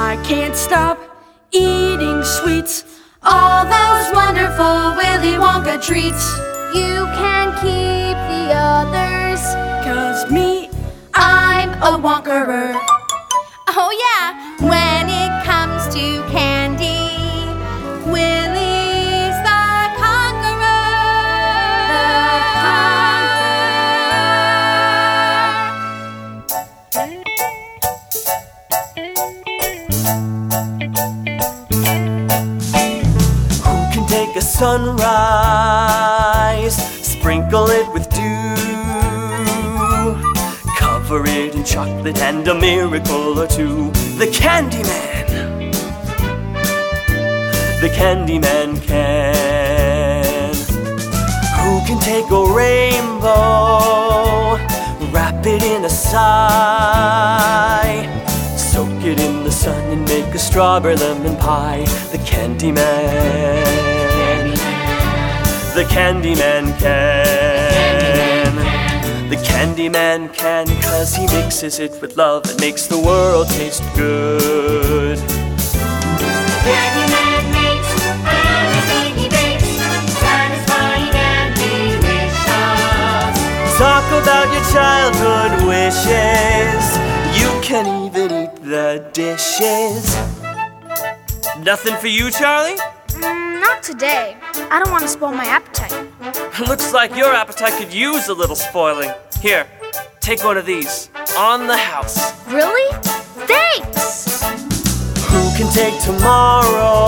I can't stop eating sweets, all those wonderful Willy Wonka treats. You can keep the others, 'Cause me, I'm a Wonkerer. oh yeah, when it comes to candy, Willy's the conqueror. Who can take a sunrise, sprinkle it with dew, cover it in chocolate and a miracle or two? The Candyman. The Candyman can. Who can take a rainbow, wrap it in a sigh, soak it in the sun and make a strawberry lemon pie? The Candyman. The Candyman can. The Candyman can, 'cause he mixes it with love and makes the world taste good. Candyman makes everything he bakes satisfying and delicious. Talk about your childhood wishes. You can even eat the dishes. Nothing for you, Charlie? Not today. I don't want to spoil my appetite. Looks like your appetite could use a little spoiling. Here, take one of these. On the house. Really? Thanks! Who can take tomorrow,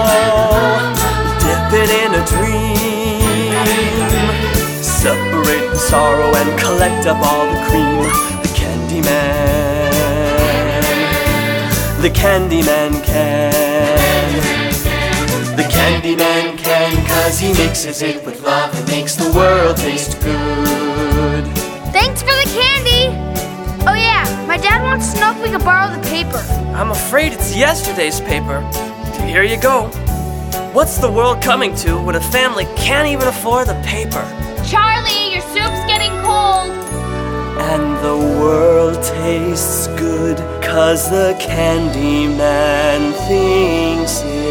dip it in a dream, separate the sorrow and collect up all the cream? The Candyman. The Candyman can. The Candyman can, 'cause he mixes it with love and makes the world taste good. Thanks for the candy! Oh yeah, my dad wants to know if we could borrow the paper. I'm afraid it's yesterday's paper. Here you go. What's the world coming to when a family can't even afford the paper? Charlie, your soup's getting cold. And the world tastes good, 'cause the Candyman thinks it